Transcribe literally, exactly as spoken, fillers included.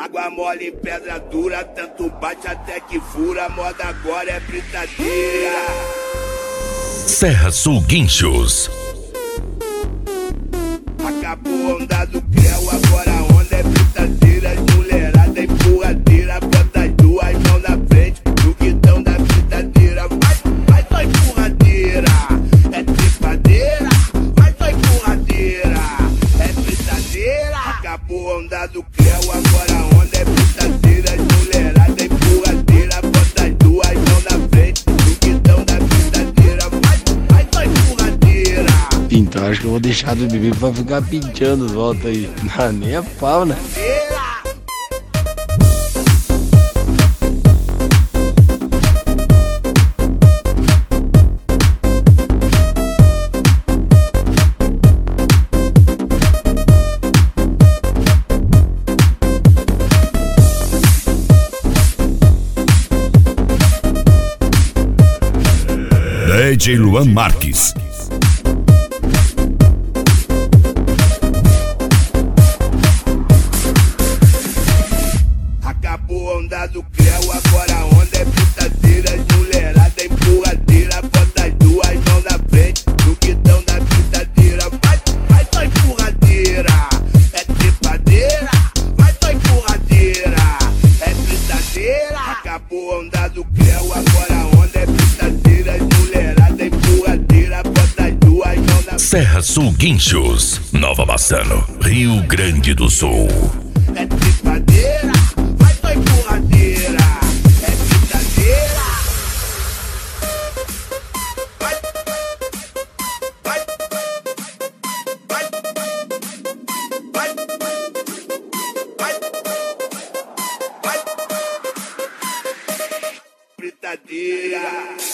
Água mole em pedra dura, tanto bate até que fura. Moda agora é britadeira. Serra Sul Guinchos. Acabou a onda do creu, agora a onda é britadeira. Mulherada empurradeira, bota as duas mãos na frente no guidão da britadeira. Vai, vai só empurradeira, é tripadeira. Vai só empurradeira, é britadeira. Acabou a onda do creu, agora a onda é britadeira. Mulherada empurradeira, bota as duas mãos na frente no guidão da britadeira. Vai, vai só empurradeira. Então acho que eu vou deixar do bebê pra ficar pintando volta aí. Não, nem a pau, né? D J Luan Marques. Acabou a onda do creu, agora a onda é britadeira. Mulherada empurradeira, bota as duas mãos na frente no guidão da britadeira. Vai, vai só empurradeira, é tripadeira. Vai só empurradeira, é britadeira. Acabou a onda do creu, agora a onda é britadeira. Mulherada empurradeira, bota as duas mãos na frente. Serra Sul Guinchos, Nova Bassano, Rio Grande do Sul. É tripadeira, vai só empurradeira, é britadeira. Vai, vai, vai, vai, vai, vai, britadeira.